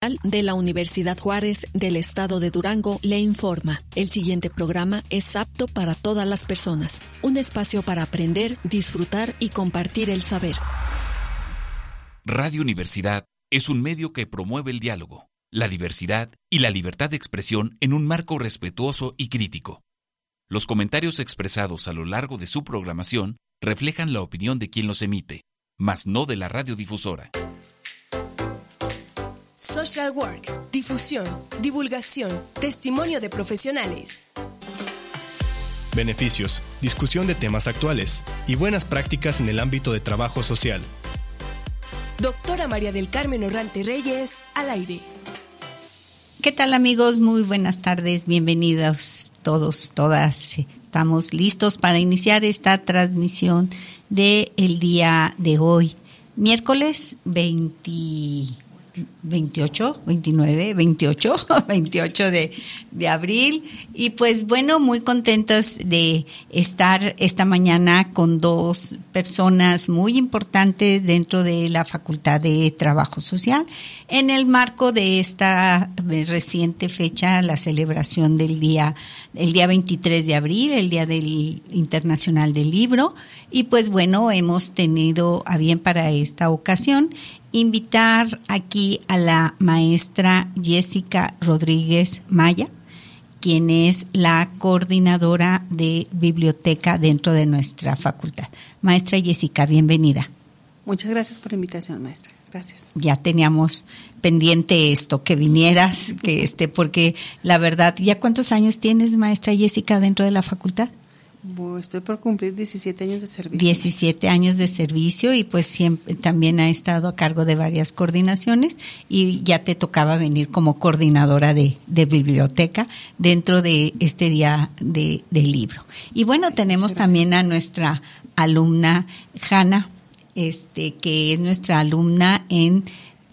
de la Universidad Juárez del Estado de Durango le informa. El siguiente programa es apto para todas las personas. Un espacio para aprender, disfrutar y compartir el saber. Radio Universidad es un medio que promueve el diálogo, la diversidad y la libertad de expresión en un marco respetuoso y crítico. Los comentarios expresados a lo largo de su programación reflejan la opinión de quien los emite, mas no de la radiodifusora. Social Work, difusión, divulgación, testimonio de profesionales. Beneficios, discusión de temas actuales y buenas prácticas en el ámbito de trabajo social. Doctora María del Carmen Orrante Reyes, al aire. ¿Qué tal, amigos? Muy buenas tardes, bienvenidos todos, todas. Estamos listos para iniciar esta transmisión del día de hoy, miércoles 28 de abril, y pues bueno, muy contentas de estar esta mañana con dos personas muy importantes dentro de la Facultad de Trabajo Social en el marco de esta reciente fecha, la celebración del día 23 de abril, el Día del Internacional del Libro. Y pues bueno, hemos tenido a bien para esta ocasión invitar aquí a la maestra Jessica Rodríguez Maya, quien es la coordinadora de biblioteca dentro de nuestra facultad. Maestra Jessica, bienvenida. Muchas gracias por la invitación, maestra. Gracias. Ya teníamos pendiente esto, que vinieras, porque la verdad, ¿ya cuántos años tienes, maestra Jessica, dentro de la facultad? Estoy por cumplir 17 años de servicio. 17 años de servicio, y pues siempre también ha estado a cargo de varias coordinaciones, y ya te tocaba venir como coordinadora de biblioteca dentro de este día del libro. Y bueno, sí, tenemos también a nuestra alumna Hanna, que es nuestra alumna en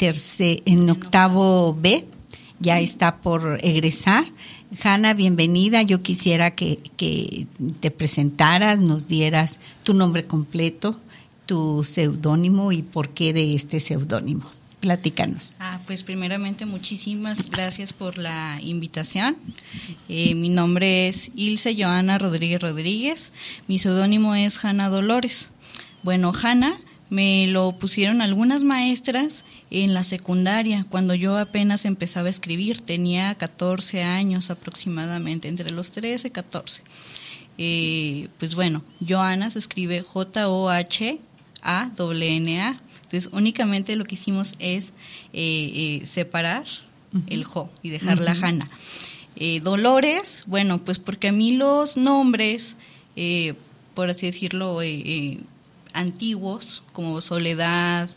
octavo B, ya está por egresar. Hanna, bienvenida. Yo quisiera que te presentaras, nos dieras tu nombre completo, tu seudónimo y por qué de este seudónimo. Platícanos. Pues primeramente muchísimas gracias por la invitación. Mi nombre es Ilse Joana Rodríguez Rodríguez. Mi seudónimo es Hanna Dolores. Bueno, Hanna me lo pusieron algunas maestras en la secundaria, cuando yo apenas empezaba a escribir. Tenía 14 años aproximadamente, entre los 13 y 14. Pues bueno, Joana se escribe Johana. Entonces únicamente lo que hicimos es separar el jo y dejar la Hanna. Dolores, bueno, pues porque a mí los nombres, por así decirlo, antiguos, como Soledad,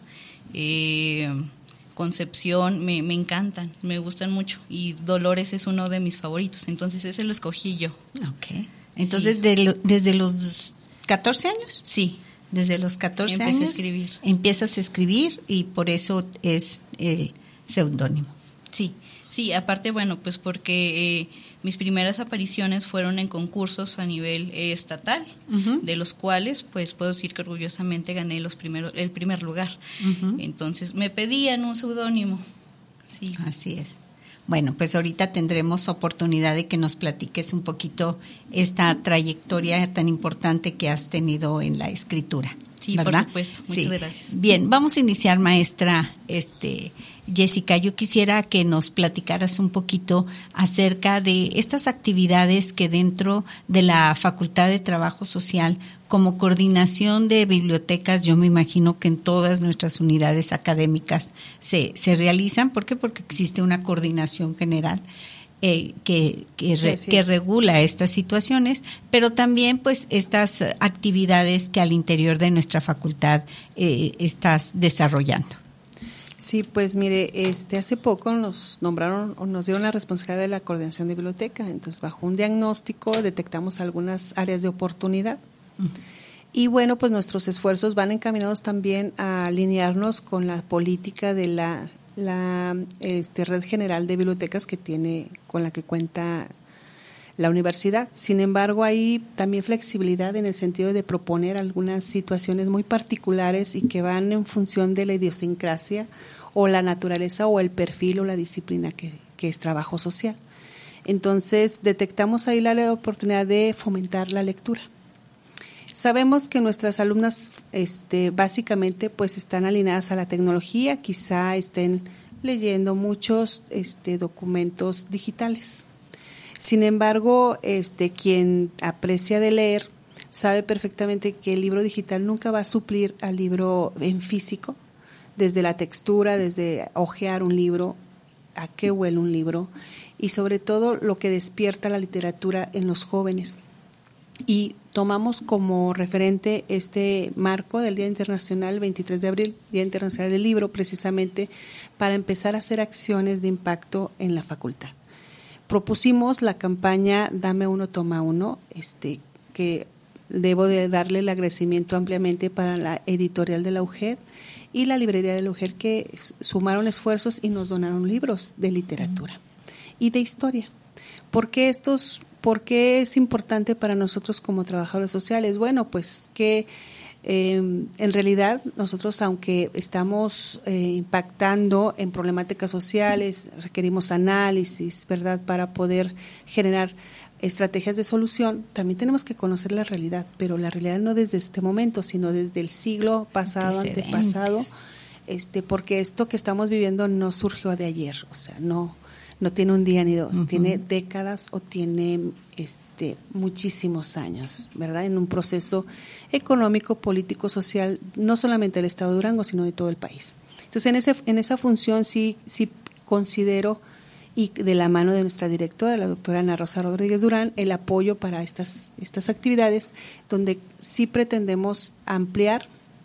Concepción, me encantan, me gustan mucho, y Dolores es uno de mis favoritos, entonces ese lo escogí yo. Okay. Entonces, sí. ¿Desde los 14 años? Sí. Desde los 14 años empiezas a escribir, y por eso es el seudónimo. Sí, aparte, bueno, pues porque mis primeras apariciones fueron en concursos a nivel estatal, de los cuales pues puedo decir que orgullosamente gané el primer lugar. Entonces me pedían un seudónimo. Sí. Así es. Bueno, pues ahorita tendremos oportunidad de que nos platiques un poquito esta trayectoria tan importante que has tenido en la escritura. Sí, ¿verdad? Por supuesto. Muchas gracias. Bien, vamos a iniciar, maestra Jessica. Yo quisiera que nos platicaras un poquito acerca de estas actividades que dentro de la Facultad de Trabajo Social, como coordinación de bibliotecas, yo me imagino que en todas nuestras unidades académicas se realizan. ¿Por qué? Porque existe una coordinación general que regula estas situaciones, pero también pues estas actividades que al interior de nuestra facultad estás desarrollando. Sí, pues mire, hace poco nos dieron la responsabilidad de la coordinación de biblioteca. Entonces, bajo un diagnóstico detectamos algunas áreas de oportunidad. Y bueno, pues nuestros esfuerzos van encaminados también a alinearnos con la política de la red general de bibliotecas con la que cuenta la universidad. Sin embargo, hay también flexibilidad en el sentido de proponer algunas situaciones muy particulares y que van en función de la idiosincrasia o la naturaleza o el perfil o la disciplina que es trabajo social. Entonces, detectamos ahí la área de oportunidad de fomentar la lectura. Sabemos que nuestras alumnas básicamente pues están alineadas a la tecnología, quizá estén leyendo muchos documentos digitales. Sin embargo, quien aprecia de leer sabe perfectamente que el libro digital nunca va a suplir al libro en físico, desde la textura, desde hojear un libro, a qué huele un libro, y sobre todo lo que despierta la literatura en los jóvenes. Y tomamos como referente este marco del Día Internacional, 23 de abril, Día Internacional del Libro, precisamente para empezar a hacer acciones de impacto en la facultad. Propusimos la campaña Dame uno, toma uno, que debo de darle el agradecimiento ampliamente para la editorial de la UGED y la librería de la UGED, que sumaron esfuerzos y nos donaron libros de literatura y de historia. ¿Por qué es importante para nosotros como trabajadores sociales? Bueno, pues que en realidad nosotros, aunque estamos impactando en problemáticas sociales, requerimos análisis, ¿verdad?, para poder generar estrategias de solución, también tenemos que conocer la realidad, pero la realidad no desde este momento, sino desde el siglo pasado, antepasado, porque esto que estamos viviendo no surgió de ayer, o sea, no tiene un día ni dos, tiene décadas o tiene muchísimos años, ¿verdad? En un proceso económico, político, social, no solamente del Estado de Durango, sino de todo el país. Entonces, en esa función sí considero, y de la mano de nuestra directora, la doctora Ana Rosa Rodríguez Durán, el apoyo para estas actividades, donde sí pretendemos ampliar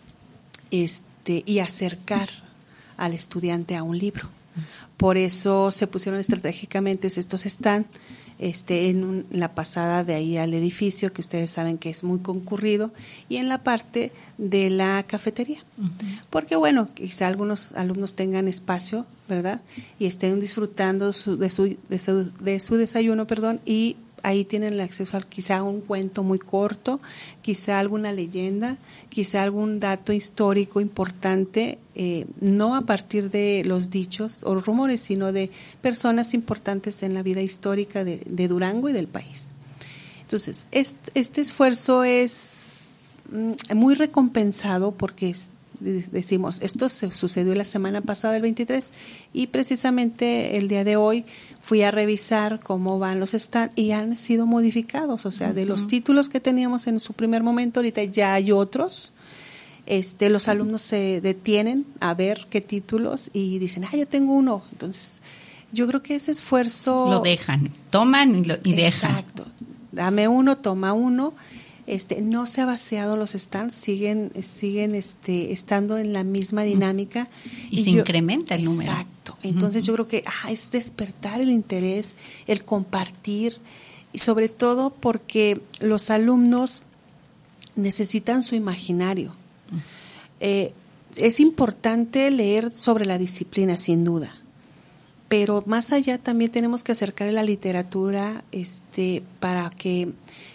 y acercar al estudiante a un libro. Por eso se pusieron estratégicamente estos stand en la pasada de ahí al edificio, que ustedes saben que es muy concurrido, y en la parte de la cafetería. Porque bueno, quizá algunos alumnos tengan espacio, ¿verdad?, y estén disfrutando de su desayuno, y ahí tienen el acceso a quizá un cuento muy corto, quizá alguna leyenda, quizá algún dato histórico importante, no a partir de los dichos o los rumores, sino de personas importantes en la vida histórica de Durango y del país. Entonces, este esfuerzo es muy recompensado porque decimos, esto se sucedió la semana pasada, el 23, y precisamente el día de hoy fui a revisar cómo van los stands y han sido modificados, o sea, de los títulos que teníamos en su primer momento, ahorita ya hay otros. Los alumnos se detienen a ver qué títulos y dicen, yo tengo uno. Entonces, yo creo que ese esfuerzo... Lo dejan, toman y dejan. Exacto. Dame uno, toma uno. No se ha vaciado los stands, siguen estando en la misma dinámica. Y se incrementa el número. Exacto. Entonces yo creo que es despertar el interés, el compartir, y sobre todo porque los alumnos necesitan su imaginario. Es importante leer sobre la disciplina, sin duda, pero más allá también tenemos que acercar la literatura para que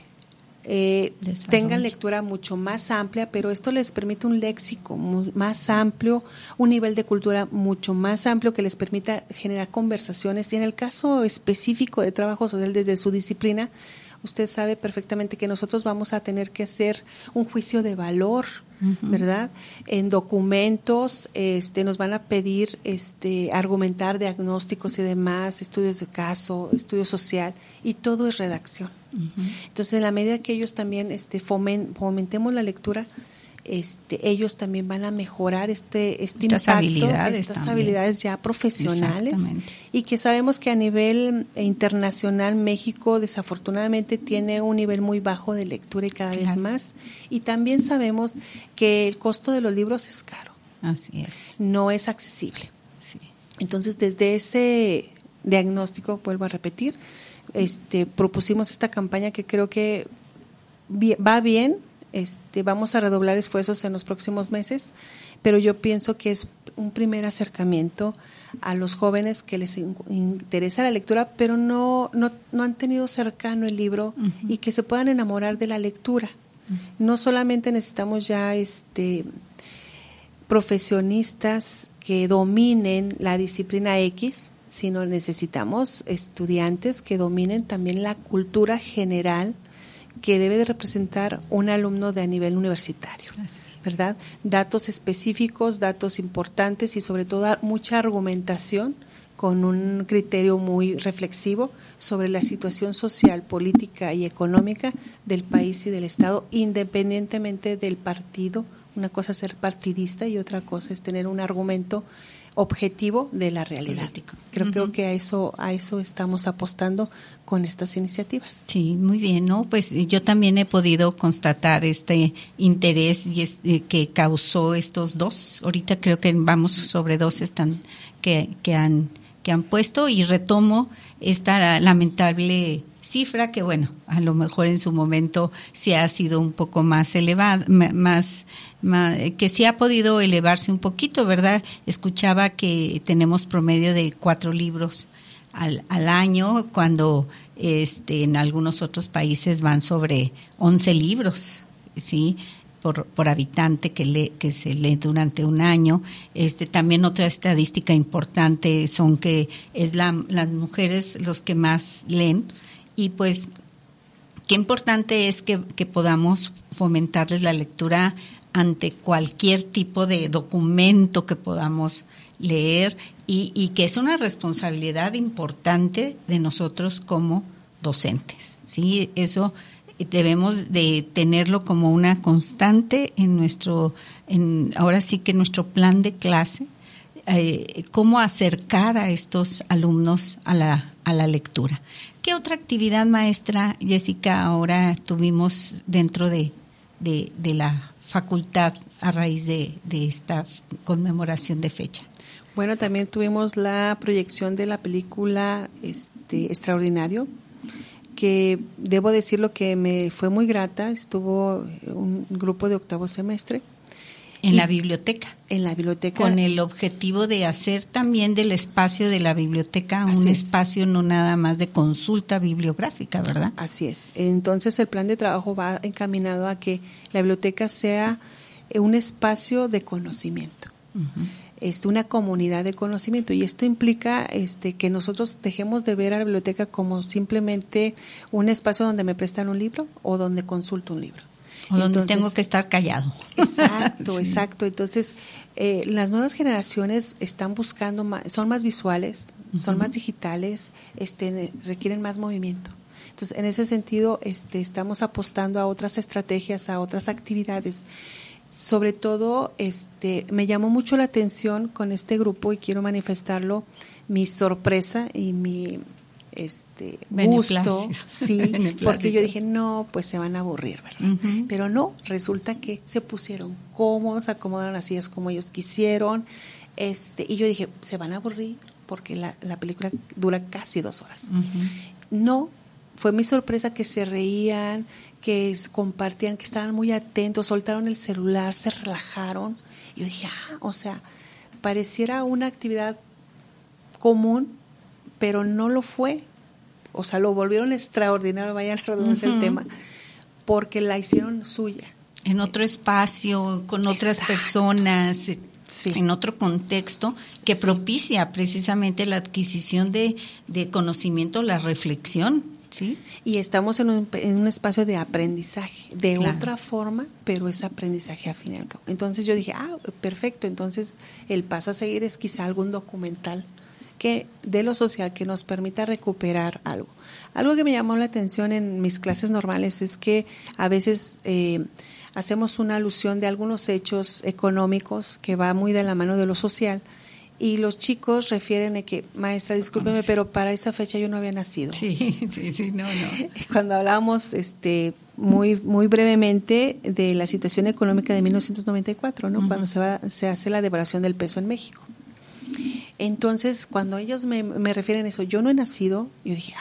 tengan lectura mucho más amplia, pero esto les permite un léxico más amplio, un nivel de cultura mucho más amplio que les permita generar conversaciones. Y en el caso específico de trabajo social desde su disciplina, usted sabe perfectamente que nosotros vamos a tener que hacer un juicio de valor, ¿verdad? En documentos nos van a pedir argumentar diagnósticos y demás, estudios de caso, estudio social, y todo es redacción. Entonces, en la medida que ellos también fomentemos la lectura, ellos también van a mejorar estas habilidades ya profesionales, y que sabemos que a nivel internacional México desafortunadamente tiene un nivel muy bajo de lectura y cada vez más, y también sabemos que el costo de los libros es caro. Así es. No es accesible. Sí. Entonces, desde ese diagnóstico, vuelvo a repetir, propusimos esta campaña que creo que va bien. Vamos a redoblar esfuerzos en los próximos meses, pero yo pienso que es un primer acercamiento a los jóvenes que les interesa la lectura, pero no han tenido cercano el libro, y que se puedan enamorar de la lectura. No solamente necesitamos ya profesionistas que dominen la disciplina X, sino necesitamos estudiantes que dominen también la cultura general que debe de representar un alumno de a nivel universitario, ¿verdad? Datos específicos, datos importantes y sobre todo mucha argumentación con un criterio muy reflexivo sobre la situación social, política y económica del país y del Estado, independientemente del partido. Una cosa es ser partidista y otra cosa es tener un argumento objetivo de la realidad. Político. Creo que a eso estamos apostando con estas iniciativas. Sí, muy bien, ¿no? Pues yo también he podido constatar este interés que causó estos dos. Ahorita creo que vamos sobre 2 están que han puesto, y retomo esta lamentable cifra que, bueno, a lo mejor en su momento sí ha sido un poco más elevada, más que sí ha podido elevarse un poquito, ¿verdad? Escuchaba que tenemos promedio de 4 libros al año, cuando en algunos otros países van sobre 11 libros, ¿sí?, por habitante que se lee durante un año. También otra estadística importante son que es las mujeres los que más leen, y pues qué importante es que podamos fomentarles la lectura ante cualquier tipo de documento que podamos leer, y que es una responsabilidad importante de nosotros como docentes, ¿sí? Eso debemos de tenerlo como una constante ahora sí que nuestro plan de clase, cómo acercar a estos alumnos a la lectura. ¿Qué otra actividad, maestra Jessica, ahora tuvimos dentro de la facultad a raíz de esta conmemoración de fecha? Bueno, también tuvimos la proyección de la película Extraordinario, que debo decirlo que me fue muy grata. Estuvo un grupo de 8º semestre. En la biblioteca. En la biblioteca. Con el objetivo de hacer también del espacio de la biblioteca un espacio no nada más de consulta bibliográfica, ¿verdad? Así es. Entonces el plan de trabajo va encaminado a que la biblioteca sea un espacio de conocimiento. Uh-huh. Una comunidad de conocimiento, y esto implica que nosotros dejemos de ver a la biblioteca como simplemente un espacio donde me prestan un libro o donde consulto un libro. O donde tengo que estar callado. Exacto, sí. Exacto. Entonces, las nuevas generaciones están buscando son más visuales, son más digitales, requieren más movimiento. Entonces, en ese sentido, estamos apostando a otras estrategias, a otras actividades. Sobre todo, me llamó mucho la atención con este grupo, y quiero manifestarlo, mi sorpresa y mi gusto, sí, porque yo dije, no, pues se van a aburrir, ¿verdad? Uh-huh. Pero no, resulta que se pusieron cómodos, acomodaron las sillas como ellos quisieron, y yo dije, se van a aburrir porque la película dura casi 2 horas. Uh-huh. No, fue mi sorpresa que se reían, que compartían, que estaban muy atentos, soltaron el celular, se relajaron. Yo dije, pareciera una actividad común, pero no lo fue. O sea, lo volvieron extraordinario, vayan a redundancia el tema, porque la hicieron suya. En otro espacio, con otras personas, sí, en otro contexto que propicia precisamente la adquisición de conocimiento, la reflexión. ¿Sí? Y estamos en un espacio de aprendizaje, de otra forma, pero es aprendizaje al fin y al cabo. Entonces yo dije, perfecto, entonces el paso a seguir es quizá algún documental de lo social que nos permita recuperar algo. Algo que me llamó la atención en mis clases normales es que a veces hacemos una alusión de algunos hechos económicos que va muy de la mano de lo social, y los chicos refieren a que, maestra, discúlpeme, pero para esa fecha yo no había nacido. Sí, no. Cuando hablábamos muy muy brevemente de la situación económica de 1994, ¿no? Uh-huh. Cuando se hace la devaluación del peso en México. Entonces, cuando ellos me refieren a eso, yo no he nacido, yo dije,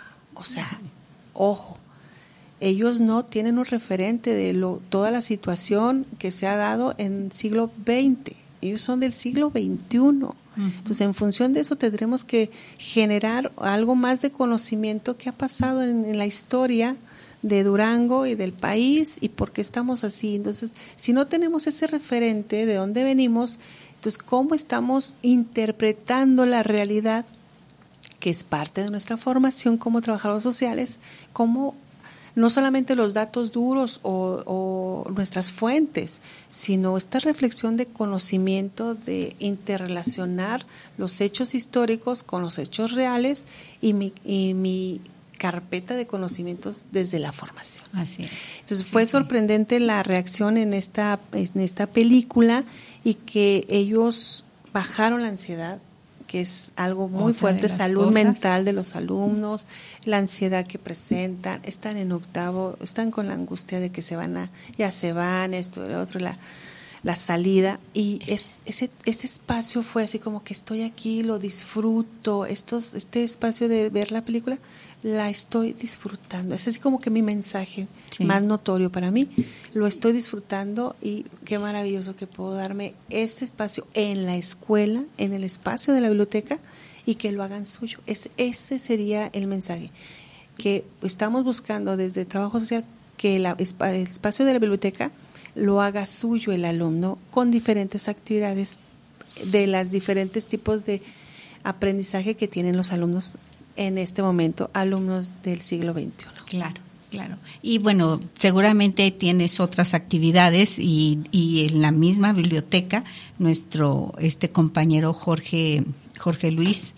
ojo, ellos no tienen un referente de toda la situación que se ha dado en el siglo XX. Ellos son del siglo XXI. Uh-huh. Entonces, en función de eso, tendremos que generar algo más de conocimiento que ha pasado en la historia de Durango y del país y por qué estamos así. Entonces, si no tenemos ese referente de dónde venimos, entonces, ¿cómo estamos interpretando la realidad, que es parte de nuestra formación como trabajadores sociales? ¿Cómo no solamente los datos duros o nuestras fuentes, sino esta reflexión de conocimiento, de interrelacionar los hechos históricos con los hechos reales y mi carpeta de conocimientos desde la formación? Así es. Entonces fue sorprendente la reacción en esta película y que ellos bajaron la ansiedad, que es algo muy fuerte, salud mental de los alumnos, la ansiedad que presentan, están en octavo, están con la angustia de que ya se van, esto, lo otro, la salida, y ese espacio fue así como que estoy aquí, lo disfruto, este espacio de ver la película, la estoy disfrutando, es así como que mi mensaje más notorio para mí, lo estoy disfrutando y qué maravilloso que puedo darme este espacio en la escuela, en el espacio de la biblioteca y que lo hagan suyo. Ese sería el mensaje, que estamos buscando desde trabajo social que el espacio de la biblioteca lo haga suyo el alumno con diferentes actividades de los diferentes tipos de aprendizaje que tienen los alumnos en este momento, alumnos del siglo XXI. Claro. Y bueno, seguramente tienes otras actividades y en la misma biblioteca nuestro compañero Jorge Luis,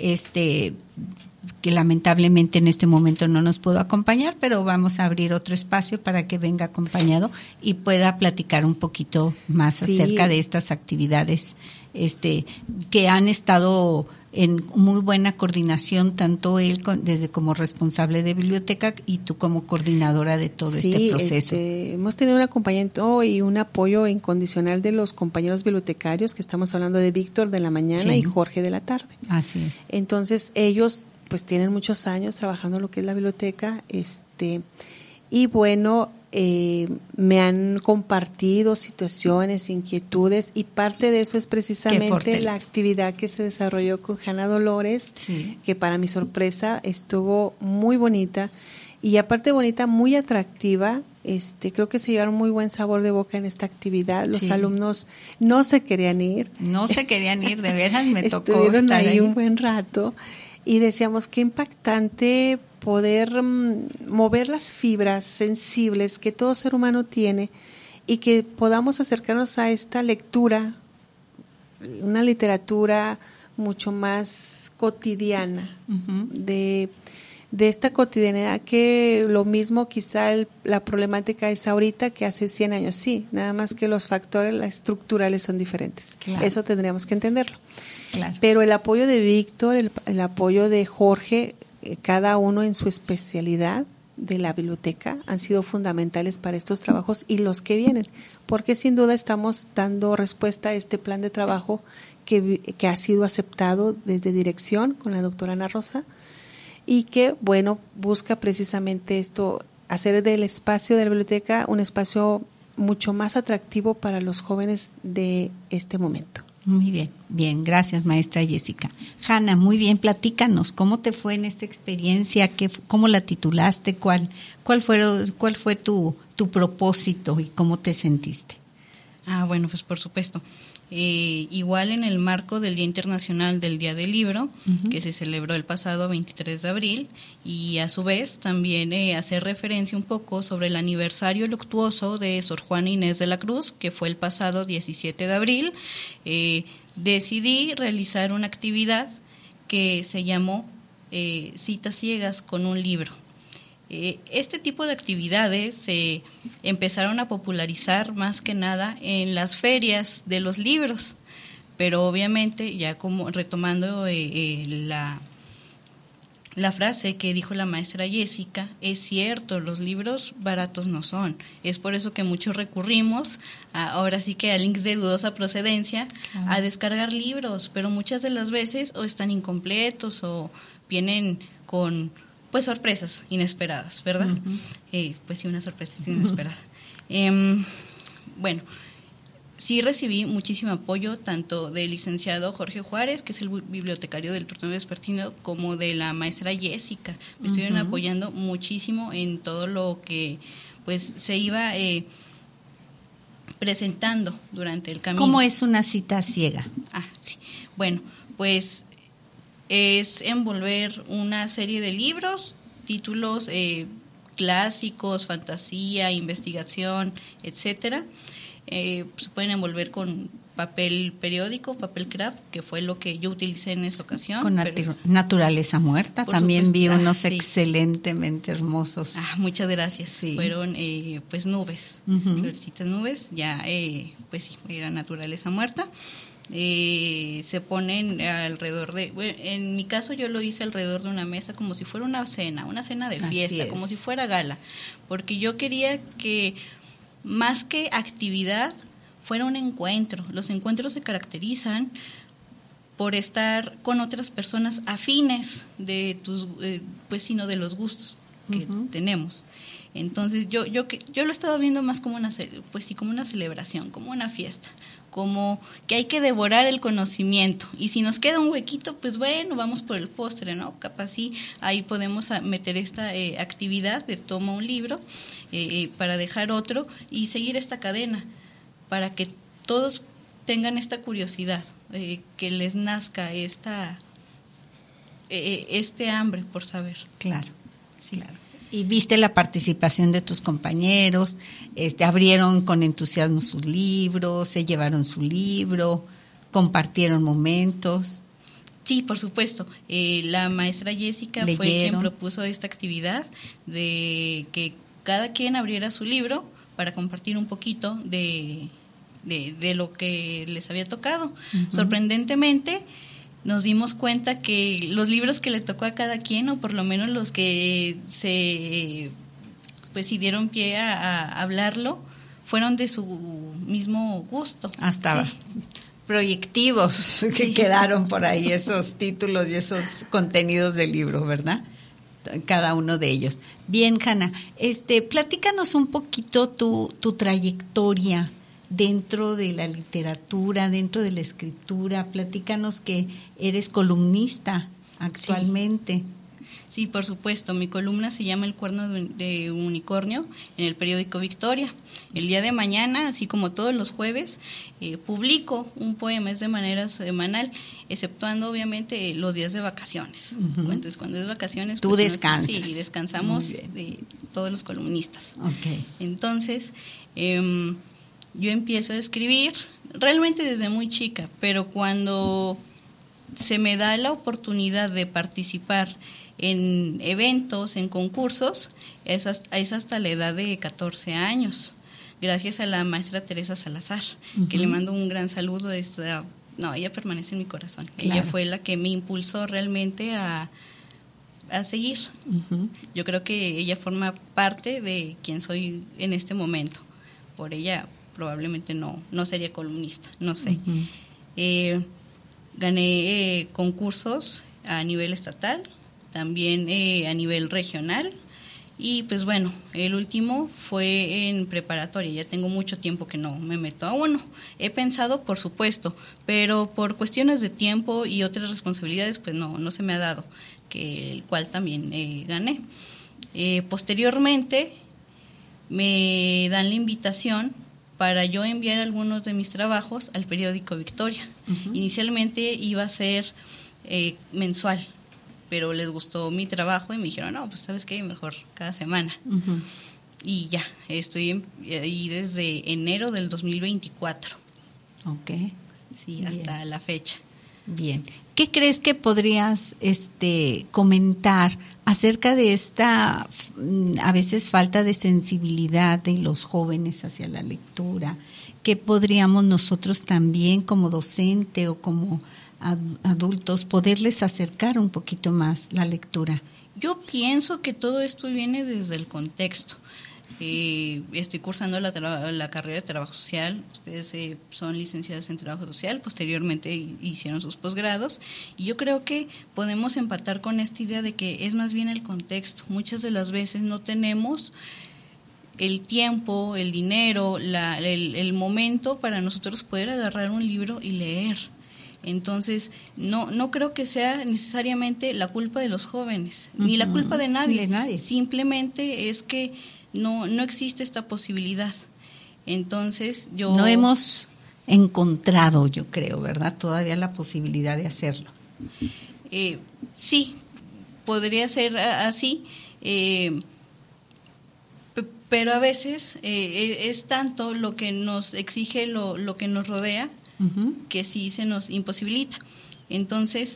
que lamentablemente en este momento no nos pudo acompañar, pero vamos a abrir otro espacio para que venga acompañado y pueda platicar un poquito más acerca de estas actividades que han estado en muy buena coordinación, tanto él desde como responsable de biblioteca y tú como coordinadora de todo este proceso. Hemos tenido un acompañamiento y un apoyo incondicional de los compañeros bibliotecarios, que estamos hablando de Víctor de la mañana y Jorge de la tarde. Así es. Entonces ellos pues tienen muchos años trabajando en lo que es la biblioteca, y bueno, me han compartido situaciones, inquietudes, y parte de eso es precisamente la actividad que se desarrolló con Hanna Dolores, que para mi sorpresa estuvo muy bonita, y aparte bonita, muy atractiva. Creo que se llevaron muy buen sabor de boca en esta actividad. Los alumnos no se querían ir. De veras me tocó estuvieron estar ahí un buen rato. Y decíamos, qué impactante poder mover las fibras sensibles que todo ser humano tiene y que podamos acercarnos a esta lectura, una literatura mucho más cotidiana, de esta cotidianidad, que lo mismo quizá la problemática es ahorita que hace 100 años, sí, nada más que los factores estructurales son diferentes. Claro. Eso tendríamos que entenderlo. Claro. Pero el apoyo de Víctor, el apoyo de Jorge, cada uno en su especialidad de la biblioteca, han sido fundamentales para estos trabajos y los que vienen, porque sin duda estamos dando respuesta a este plan de trabajo que ha sido aceptado desde dirección con la doctora Ana Rosa, y que, bueno, busca precisamente esto, hacer del espacio de la biblioteca un espacio mucho más atractivo para los jóvenes de este momento. Muy bien, gracias, maestra Jessica. Hanna, muy bien, platícanos, ¿cómo te fue en esta experiencia? ¿Cómo la titulaste? ¿Cuál fue tu propósito y cómo te sentiste? Bueno, pues por supuesto. Igual en el marco del Día Internacional del Día del Libro, que se celebró el pasado 23 de abril, y a su vez también hacer referencia un poco sobre el aniversario luctuoso de Sor Juana Inés de la Cruz, que fue el pasado 17 de abril, decidí realizar una actividad que se llamó Citas Ciegas con un libro. Este tipo de actividades se empezaron a popularizar más que nada en las ferias de los libros, pero obviamente, ya como retomando la frase que dijo la maestra Jessica, es cierto, los libros baratos no son. Es por eso que muchos recurrimos ahora sí que a links de dudosa procedencia, a descargar libros, pero muchas de las veces o están incompletos o vienen con pues sorpresas inesperadas, ¿verdad? Pues sí, una sorpresa inesperada. Bueno, sí recibí muchísimo apoyo tanto del licenciado Jorge Juárez, que es el bibliotecario del Turno Vespertino, como de la maestra Jessica. Me estuvieron apoyando muchísimo en todo lo que pues se iba presentando durante el camino. ¿Cómo es una cita ciega? Sí. Bueno, pues es envolver una serie de libros, títulos clásicos, fantasía, investigación, etcétera. Se pueden envolver con papel periódico, papel craft, que fue lo que yo utilicé en esa ocasión. Con naturaleza muerta, también supuesto. vi unos excelentemente hermosos. Muchas gracias. Sí. Fueron pues nubes, florecitas nubes, ya pues sí, era naturaleza muerta. Se ponen alrededor en mi caso yo lo hice alrededor de una mesa como si fuera una cena de fiesta, como si fuera gala, porque yo quería que más que actividad fuera un encuentro. Los encuentros se caracterizan por estar con otras personas afines de tus pues sino de los gustos que tenemos. Entonces yo lo estaba viendo más como como una celebración, como una fiesta, como que hay que devorar el conocimiento, y si nos queda un huequito, pues bueno, vamos por el postre, ¿no? Capaz sí, ahí podemos meter esta actividad de toma un libro para dejar otro y seguir esta cadena, para que todos tengan esta curiosidad, que les nazca este hambre por saber. Claro, sí, claro. Y viste la participación de tus compañeros, abrieron con entusiasmo sus libros, se llevaron su libro, compartieron momentos. Sí, por supuesto. La maestra Jessica fue quien propuso esta actividad de que cada quien abriera su libro para compartir un poquito de lo que les había tocado. Sorprendentemente, nos dimos cuenta que los libros que le tocó a cada quien, o por lo menos los que pues dieron pie a hablarlo, fueron de su mismo gusto. Hasta proyectivos que quedaron por ahí, esos títulos y esos contenidos del libro, ¿verdad? Cada uno de ellos. Bien, Hanna, platícanos un poquito tu trayectoria dentro de la literatura, dentro de la escritura. Platícanos que eres columnista actualmente. Sí, por supuesto. Mi columna se llama El Cuerno de Unicornio en el periódico Victoria. El día de mañana, así como todos los jueves, publico un poema, es de manera semanal, exceptuando obviamente los días de vacaciones. Entonces, cuando es vacaciones... Tú pues, descansas. Sí, descansamos todos los columnistas. Okay. Entonces, yo empiezo a escribir realmente desde muy chica, pero cuando se me da la oportunidad de participar en eventos, en concursos, es hasta la edad de 14 años, gracias a la maestra Teresa Salazar, que le mando un gran saludo. Ella permanece en mi corazón. Claro. Ella fue la que me impulsó realmente a seguir. Yo creo que ella forma parte de quien soy en este momento. Por ella probablemente no sería columnista, no sé. Gané concursos a nivel estatal, también a nivel regional, y pues bueno, el último fue en preparatoria. Ya tengo mucho tiempo que no me meto a uno. He pensado, por supuesto, pero por cuestiones de tiempo y otras responsabilidades, pues no se me ha dado, el cual también gané. Posteriormente me dan la invitación para yo enviar algunos de mis trabajos al periódico Victoria. Inicialmente iba a ser mensual, pero les gustó mi trabajo y me dijeron, no, pues ¿sabes qué? Mejor cada semana. Y ya, estoy ahí desde enero del 2024. Ok. Sí, bien. Hasta la fecha. Bien. ¿Qué crees que podrías comentar acerca de esta a veces falta de sensibilidad de los jóvenes hacia la lectura? ¿Qué podríamos nosotros también como docente o como adultos poderles acercar un poquito más la lectura? Yo pienso que todo esto viene desde el contexto. Estoy cursando la carrera de trabajo social. Ustedes son licenciadas en trabajo social, posteriormente hicieron sus posgrados, y yo creo que podemos empatar con esta idea de que es más bien el contexto. Muchas de las veces no tenemos el tiempo, el dinero, el momento para nosotros poder agarrar un libro y leer. Entonces, no creo que sea necesariamente la culpa de los jóvenes, ni la culpa de nadie. Simplemente es que no existe esta posibilidad. Entonces, no hemos encontrado, yo creo, ¿verdad? Todavía la posibilidad de hacerlo. Sí, podría ser así, pero a veces es tanto lo que nos exige lo que nos rodea, que sí se nos imposibilita. Entonces,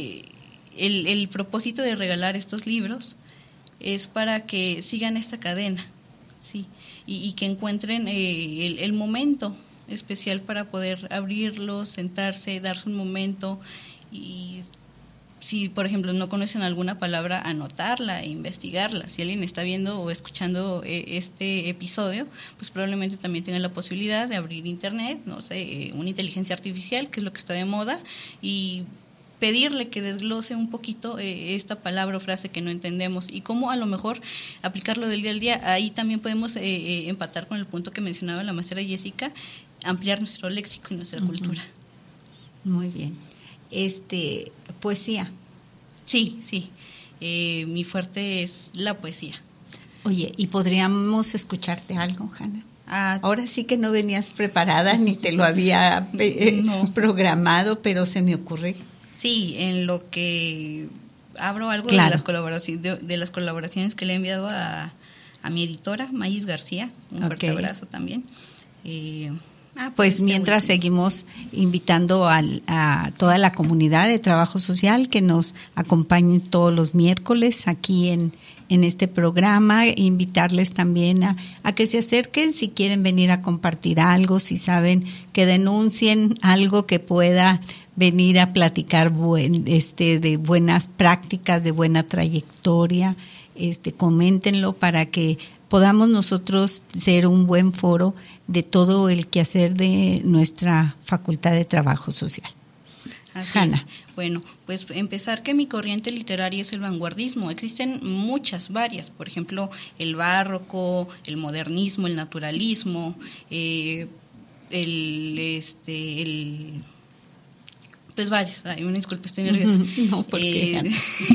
el propósito de regalar estos libros es para que sigan esta cadena, sí, y que encuentren el momento especial para poder abrirlos, sentarse, darse un momento, y si por ejemplo no conocen alguna palabra, anotarla e investigarla. Si alguien está viendo o escuchando este episodio, pues probablemente también tenga la posibilidad de abrir internet, no sé, una inteligencia artificial, que es lo que está de moda, y pedirle que desglose un poquito esta palabra o frase que no entendemos, y cómo a lo mejor aplicarlo del día al día. Ahí también podemos empatar con el punto que mencionaba la maestra Jessica, ampliar nuestro léxico y nuestra cultura. Muy bien. Poesía. Sí. Mi fuerte es la poesía. Oye, ¿y podríamos escucharte algo, Hanna? Ahora sí que no venías preparada ni te lo había programado, pero se me ocurre. Sí, en lo que abro algo de las colaboraciones que le he enviado a mi editora, Mayis García. Un fuerte abrazo también. Pues mientras seguimos invitando a toda la comunidad de trabajo social que nos acompañen todos los miércoles aquí en este programa, invitarles también a que se acerquen si quieren venir a compartir algo, si saben que denuncien algo que pueda venir a platicar de buenas prácticas, de buena trayectoria, coméntenlo para que podamos nosotros ser un buen foro de todo el quehacer de nuestra Facultad de Trabajo Social. Hanna. Bueno, pues empezar que mi corriente literaria es el vanguardismo. Existen varias, por ejemplo, el barroco, el modernismo, el naturalismo, pues varios. Ay, una disculpa, estoy nerviosa. No, porque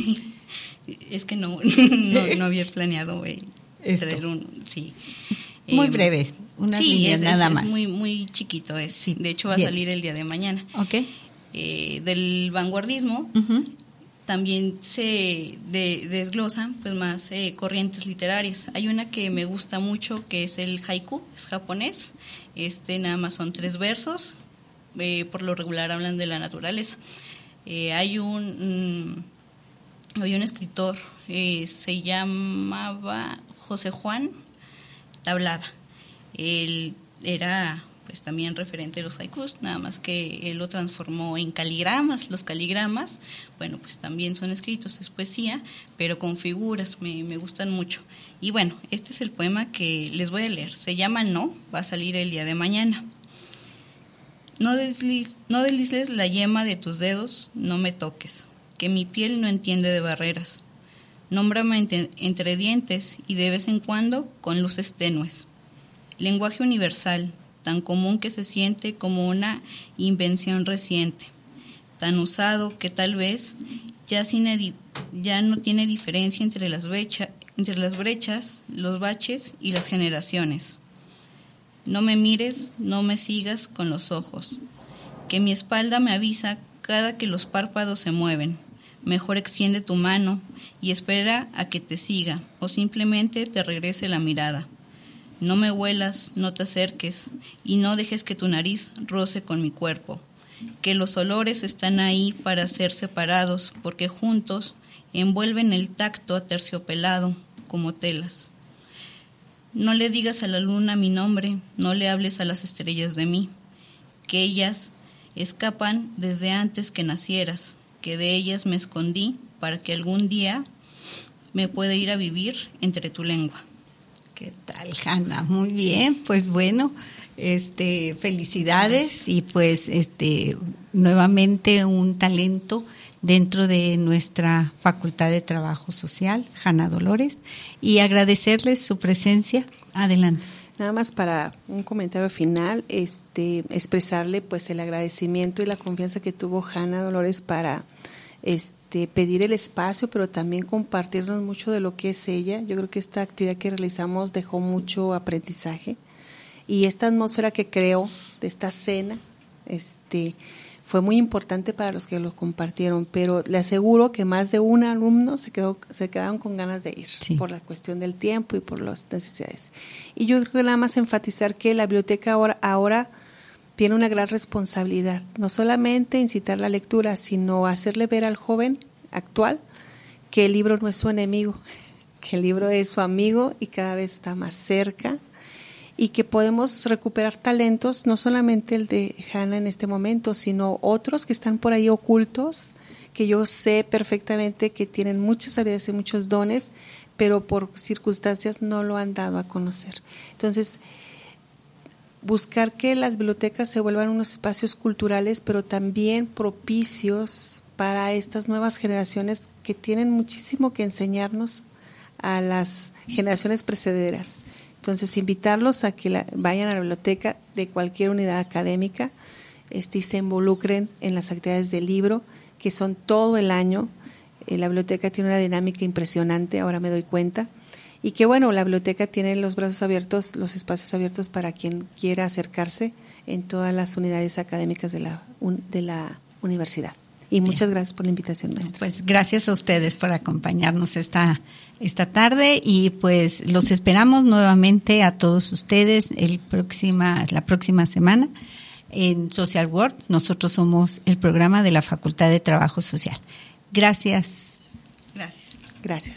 es que no había planeado traer sí. Muy breve, unas líneas nada más. Es muy chiquito, sí. De hecho va a salir el día de mañana. Okay. Del vanguardismo también se desglosan pues más corrientes literarias. Hay una que me gusta mucho que es el haiku, es japonés. Nada más son 3 versos. Por lo regular hablan de la naturaleza. Hay un escritor, se llamaba José Juan Tablada. Él era pues también referente de los haikus, nada más que él lo transformó en caligramas. Los caligramas, bueno, pues también son escritos, es poesía, pero con figuras, me gustan mucho. Y bueno, este es el poema que les voy a leer, se llama No, va a salir el día de mañana. No deslices la yema de tus dedos, no me toques, que mi piel no entiende de barreras. Nómbrame entre dientes y de vez en cuando con luces tenues. Lenguaje universal, tan común que se siente como una invención reciente, tan usado que tal vez ya no tiene diferencia entre las brechas, los baches y las generaciones. No me mires, no me sigas con los ojos, que mi espalda me avisa cada que los párpados se mueven. Mejor extiende tu mano y espera a que te siga o simplemente te regrese la mirada. No me huelas, no te acerques y no dejes que tu nariz roce con mi cuerpo, que los olores están ahí para ser separados porque juntos envuelven el tacto aterciopelado como telas. No le digas a la luna mi nombre, no le hables a las estrellas de mí, que ellas escapan desde antes que nacieras, que de ellas me escondí para que algún día me pueda ir a vivir entre tu lengua. ¿Qué tal, Hanna? Muy bien, pues bueno, felicidades y pues nuevamente un talento dentro de nuestra Facultad de Trabajo Social, Hanna Dolores, y agradecerles su presencia Adelante. Nada más para un comentario final, expresarle pues el agradecimiento y la confianza que tuvo Hanna Dolores para pedir el espacio, pero también compartirnos mucho de lo que es ella. Yo creo que esta actividad que realizamos dejó mucho aprendizaje, y esta atmósfera que creó de esta cena fue muy importante para los que lo compartieron, pero le aseguro que más de un alumno se quedaron con ganas de ir, sí, por la cuestión del tiempo y por las necesidades. Y yo creo que nada más enfatizar que la biblioteca ahora tiene una gran responsabilidad, no solamente incitar la lectura, sino hacerle ver al joven actual que el libro no es su enemigo, que el libro es su amigo y cada vez está más cerca, y que podemos recuperar talentos, no solamente el de Hanna en este momento, sino otros que están por ahí ocultos, que yo sé perfectamente que tienen muchas habilidades y muchos dones, pero por circunstancias no lo han dado a conocer. Entonces, buscar que las bibliotecas se vuelvan unos espacios culturales, pero también propicios para estas nuevas generaciones que tienen muchísimo que enseñarnos a las generaciones precederas. Entonces, invitarlos a que vayan a la biblioteca de cualquier unidad académica y se involucren en las actividades del libro, que son todo el año. La biblioteca tiene una dinámica impresionante, ahora me doy cuenta. Y que bueno, la biblioteca tiene los brazos abiertos, los espacios abiertos para quien quiera acercarse en todas las unidades académicas de la universidad. Y muchas gracias por la invitación, maestra. Pues gracias a ustedes por acompañarnos esta tarde, y pues los esperamos nuevamente a todos ustedes la próxima semana en Social Work. Nosotros somos el programa de la Facultad de Trabajo Social. Gracias. Gracias.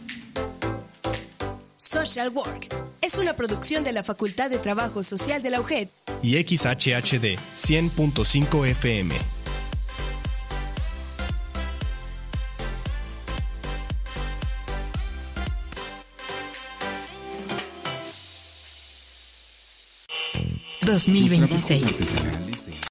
Social Work es una producción de la Facultad de Trabajo Social de la UGED y XHHD 100.5 FM. ...2026...